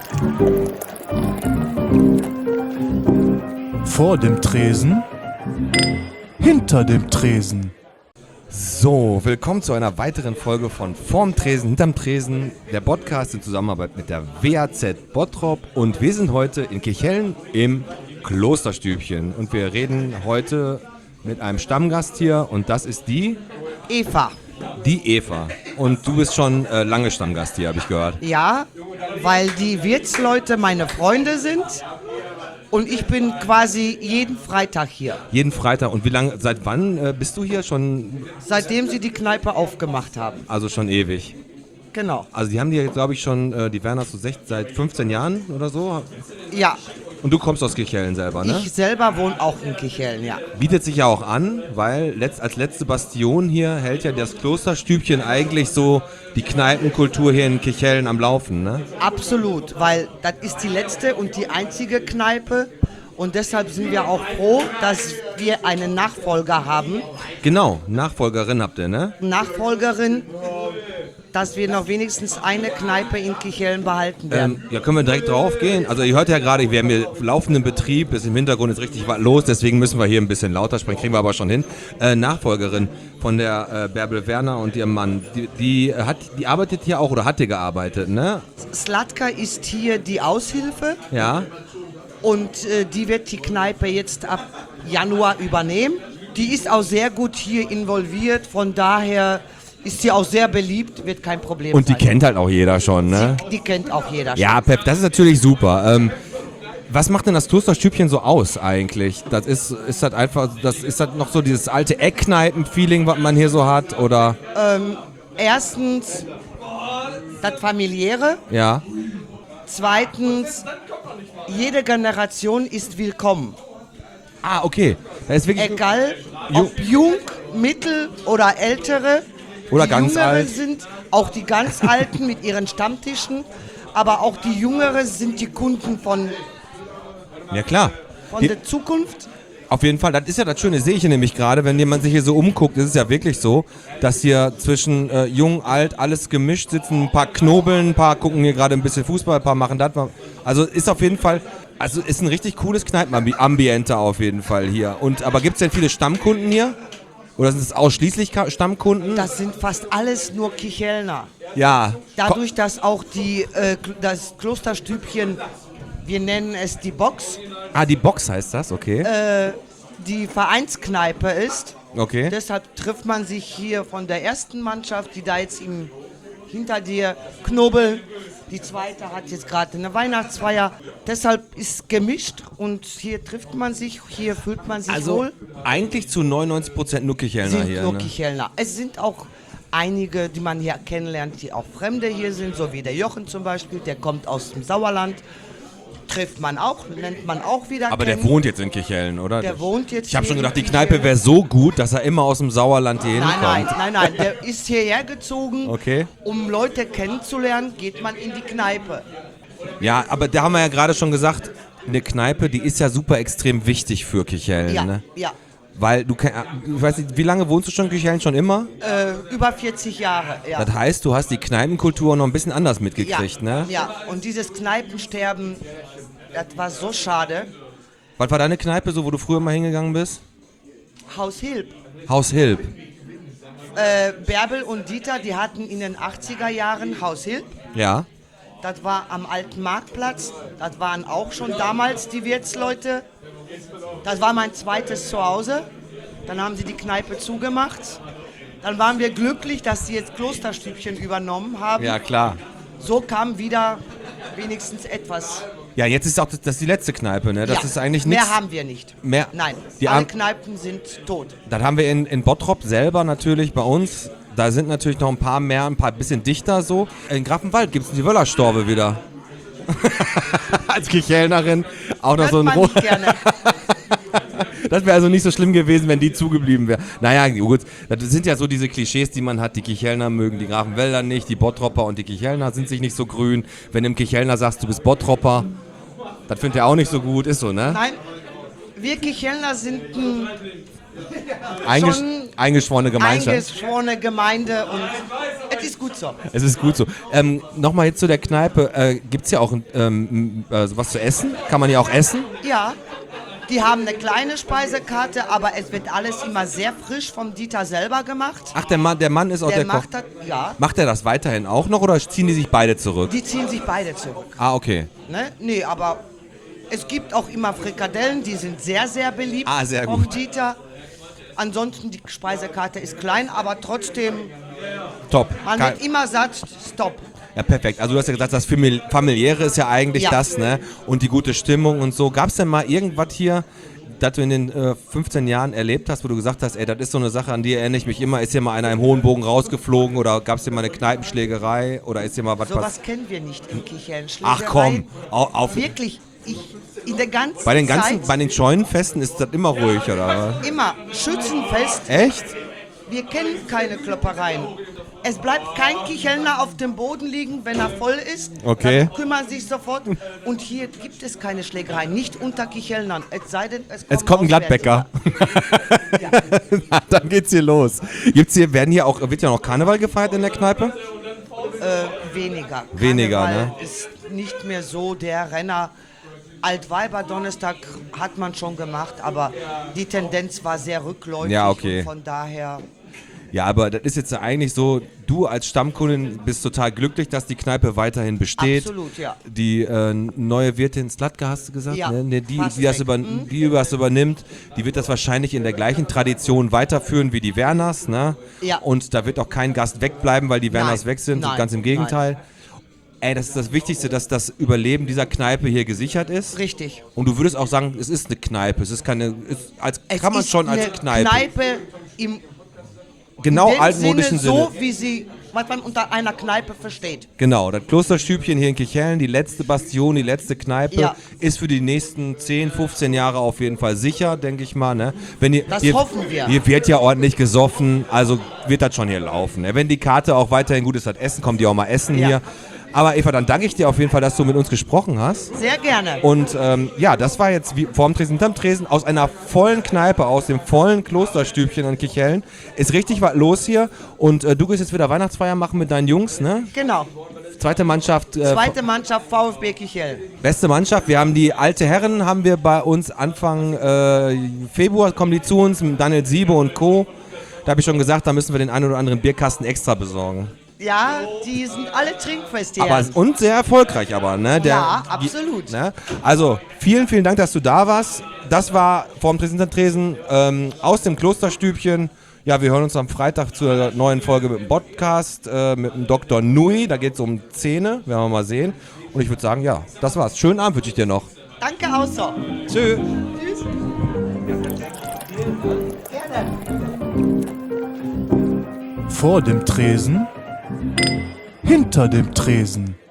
Vor dem Tresen, hinter dem Tresen. So, willkommen zu einer weiteren Folge von Vorm Tresen, hinterm Tresen, der Podcast in Zusammenarbeit mit der WAZ Bottrop. Und wir sind heute in Kirchhellen im Klosterstübchen. Und wir reden heute mit einem Stammgast hier und das ist die Eva. Die Eva. Und du bist schon lange Stammgast hier, habe ich gehört. Ja, weil die Wirtsleute meine Freunde sind und ich bin quasi jeden Freitag hier. Jeden Freitag. Und wie lange, seit wann bist du hier schon? Seitdem sie die Kneipe aufgemacht haben. Also schon ewig. Genau. Also die haben die jetzt, glaube ich, schon, die werden das so seit 15 Jahren oder so. Ja. Und du kommst aus Kirchhellen selber, ne? Ich selber wohne auch in Kirchhellen, ja. Bietet sich ja auch an, weil als letzte Bastion hier hält ja das Klosterstübchen eigentlich so die Kneipenkultur hier in Kirchhellen am Laufen, ne? Absolut, weil das ist die letzte und die einzige Kneipe und deshalb sind wir auch froh, dass wir einen Nachfolger haben. Genau, Nachfolgerin habt ihr, ne? Nachfolgerin, dass wir noch wenigstens eine Kneipe in Kirchhellen behalten werden. Ja, können wir direkt drauf gehen? Also ihr hört ja gerade, wir haben hier laufenden Betrieb, ist im Hintergrund jetzt richtig was los, deswegen müssen wir hier ein bisschen lauter sprechen, kriegen wir aber schon hin. Nachfolgerin von der Bärbel Werner und ihrem Mann, die arbeitet hier auch oder hat hier gearbeitet, ne? Slatka ist hier die Aushilfe. Ja. Und die wird die Kneipe jetzt ab Januar übernehmen. Die ist auch sehr gut hier involviert, von daher ist sie auch sehr beliebt, wird kein Problem sein. Und die kennt halt auch jeder schon, ne? Die kennt auch jeder schon. Ja, Pep, das ist natürlich super. Was macht denn das Klosterstübchen so aus eigentlich? Das ist das einfach, das ist das noch so dieses alte Eckkneipen-Feeling, was man hier so hat, oder? Erstens das Familiäre. Ja. Zweitens, jede Generation ist willkommen. Ah, okay. Da ist wirklich Egal, ob jung, mittel oder ältere. Oder die ganz Jüngere alt. Sind auch die ganz Alten mit ihren Stammtischen, aber auch die Jüngeren sind die Kunden von ja klar. der Zukunft. Auf jeden Fall, das ist ja das Schöne, sehe ich hier nämlich gerade, wenn jemand sich hier so umguckt, ist es ja wirklich so, dass hier zwischen jung, alt, alles gemischt sitzen, ein paar knobeln, ein paar gucken hier gerade ein bisschen Fußball, ein paar machen das. Also ist auf jeden Fall, also ist ein richtig cooles Kneipenambiente auf jeden Fall hier. Aber gibt es denn viele Stammkunden hier? Oder sind es ausschließlich Stammkunden? Das sind fast alles nur Kirchhellner. Ja. Dadurch, dass auch das Klosterstübchen, wir nennen es die Box, Die Box heißt das, okay. die Vereinskneipe ist. Okay. Deshalb trifft man sich hier von der ersten Mannschaft, die da jetzt hinter dir knobeln. Die zweite hat jetzt gerade eine Weihnachtsfeier. Deshalb ist gemischt und hier trifft man sich, hier fühlt man sich wohl. Eigentlich zu 99% nur Kirchhellner Sind hier. nur Ne? Kirchhellner. Es sind auch einige, die man hier kennenlernt, die auch Fremde hier sind, so wie der Jochen zum Beispiel, der kommt aus dem Sauerland. Trifft man auch, nennt man auch wieder Aber kennen. der wohnt jetzt in Kirchhellen, oder? Der wohnt jetzt Ich habe hier schon gedacht, die in Kneipe Kirchhellen. wäre so gut, dass er immer aus dem Sauerland hier hinkommt. Nein, der ist hierher gezogen. Okay. Um Leute kennenzulernen, geht man in die Kneipe. Ja, aber da haben wir ja gerade schon gesagt, eine Kneipe, die ist ja super extrem wichtig für Kirchhellen. Ja, Ne? ja. Weil du, ich weiß nicht, wie lange wohnst du schon in Kirchhellen? Schon immer? Über 40 Jahre, ja. Das heißt, du hast die Kneipenkultur noch ein bisschen anders mitgekriegt, ja, ne? ja, und dieses Kneipensterben, das war so schade. Was war deine Kneipe, so wo du früher mal hingegangen bist? Haus Hilb. Haus Hilb. Bärbel und Dieter, die hatten in den 80er Jahren Haus Hilb. Ja. Das war am alten Marktplatz. Das waren auch schon damals die Wirtsleute. Das war mein zweites Zuhause. Dann haben sie die Kneipe zugemacht. Dann waren wir glücklich, dass sie jetzt Klosterstübchen übernommen haben. Ja, klar. So kam wieder wenigstens etwas. Ja, jetzt ist auch das die letzte Kneipe, ne? Das Ja, ist eigentlich nichts. mehr haben wir nicht. Mehr? Nein, Die alle Am- Kneipen sind tot. Das haben wir in Bottrop selber natürlich bei uns. Da sind natürlich noch ein paar bisschen dichter so. In Grafenwald gibt es die Wöllerstorbe wieder. Als Kirchhellnerin auch noch Hört so ein man nicht gerne. Das wäre also nicht so schlimm gewesen, wenn die zugeblieben wäre. Naja, gut, das sind ja so diese Klischees, die man hat. Die Kirchhellner mögen die Grafenwälder nicht, die Bottropper und die Kirchhellner sind sich nicht so grün. Wenn du dem Kirchhellner sagst, du bist Bottropper, das findet er auch nicht so gut, ist so, ne? Nein, wir Kirchhellner sind Eingeschworene Gemeinschaft. eingeschworene Gemeinde und es Es ist gut so. Es ist gut so. Nochmal jetzt zu der Kneipe. Gibt es ja auch was zu essen? Kann man ja auch essen? Ja, die haben eine kleine Speisekarte, aber es wird alles immer sehr frisch vom Dieter selber gemacht. Ach, der Mann ist auch der Koch. macht das, ja. Macht er das weiterhin auch noch oder ziehen die sich beide zurück? Die ziehen sich beide zurück. Ah, okay. Ne? Nee, aber es gibt auch immer Frikadellen, die sind sehr, sehr beliebt Sehr vom gut. Dieter. Ansonsten, die Speisekarte ist klein, aber trotzdem, Top. man wird immer satt, stopp. Ja, perfekt. Also du hast ja gesagt, das Familiäre ist ja eigentlich Ja. das, ne? Und die gute Stimmung und so. Gab es denn mal irgendwas hier, das du in den 15 Jahren erlebt hast, wo du gesagt hast, ey, das ist so eine Sache, an die erinnere ich mich immer. Ist hier mal einer im hohen Bogen rausgeflogen oder gab es hier mal eine Kneipenschlägerei oder ist hier mal was passiert? Sowas kennen wir nicht in Kichellen. Ach komm, Wirklich, in der ganzen bei den Zeit Scheunenfesten ist das immer ruhig, oder was? immer Schützenfest. Echt? Wir kennen keine Kloppereien. Es bleibt kein Kichelner auf dem Boden liegen, wenn er voll ist. Okay. Dann kümmern sich sofort. Und hier gibt es keine Schlägereien, nicht unter Kichelnern. Es sei denn, Jetzt kommt ein Gladbecker. Ja. Dann geht's hier los. Wird ja noch Karneval gefeiert in der Kneipe? Weniger. Weniger, Karneval ne? ist nicht mehr so der Renner. Altweiber Donnerstag hat man schon gemacht, aber die Tendenz war sehr rückläufig. Ja, okay. Und von daher. Ja, aber das ist jetzt ja eigentlich so, du als Stammkundin bist total glücklich, dass die Kneipe weiterhin besteht. Absolut, ja. Die neue Wirtin Slatka, hast du gesagt? Ja, Ne, die fast das weg. die das übernimmt, die wird das wahrscheinlich in der gleichen Tradition weiterführen wie die Werners. Ne? Ja. Und da wird auch kein Gast wegbleiben, weil die Werners Nein, weg sind. nein, Ganz im Gegenteil. Ey, das ist das Wichtigste, dass das Überleben dieser Kneipe hier gesichert ist. Richtig. Und du würdest auch sagen, es ist eine Kneipe. Es ist keine. Kann man ist schon als eine Kneipe. im Genau, dem altmodischen Sinne. So wie was man unter einer Kneipe versteht. Genau, das Klosterstübchen hier in Kirchhellen, die letzte Bastion, die letzte Kneipe, Ja. ist für die nächsten 10, 15 Jahre auf jeden Fall sicher, denke ich mal. Ne? Das hoffen wir. Hier wird ja ordentlich gesoffen, also wird das schon hier laufen. Ne? Wenn die Karte auch weiterhin gut ist, das Essen, kommt die auch mal essen Ja. hier. Aber Eva, dann danke ich dir auf jeden Fall, dass du mit uns gesprochen hast. Sehr gerne. Und ja, das war jetzt vorm Tresen, hinterm Tresen, aus einer vollen Kneipe, aus dem vollen Klosterstübchen in Kirchhellen. Ist richtig was los hier. Und du gehst jetzt wieder Weihnachtsfeier machen mit deinen Jungs, ne? Genau. Zweite Mannschaft. Zweite Mannschaft VfB Kichellen. Beste Mannschaft. Wir haben die alte Herren, haben wir bei uns Anfang Februar, kommen die zu uns, mit Daniel Siebe und Co. Da habe ich schon gesagt, da müssen wir den einen oder anderen Bierkasten extra besorgen. Ja, die sind alle trinkfest hier. Und sehr erfolgreich aber, ne? Ja, absolut. Ne? Also, vielen, vielen Dank, dass du da warst. Das war vorm Tresen aus dem Klosterstübchen. Ja, wir hören uns am Freitag zur neuen Folge mit dem Podcast mit dem Dr. Nui. Da geht es um Zähne, werden wir mal sehen. Und ich würde sagen, ja, das war's. Schönen Abend wünsche ich dir noch. Danke auch so. Tschö. Tschüss. Gerne. Vor dem Tresen, hinter dem Tresen.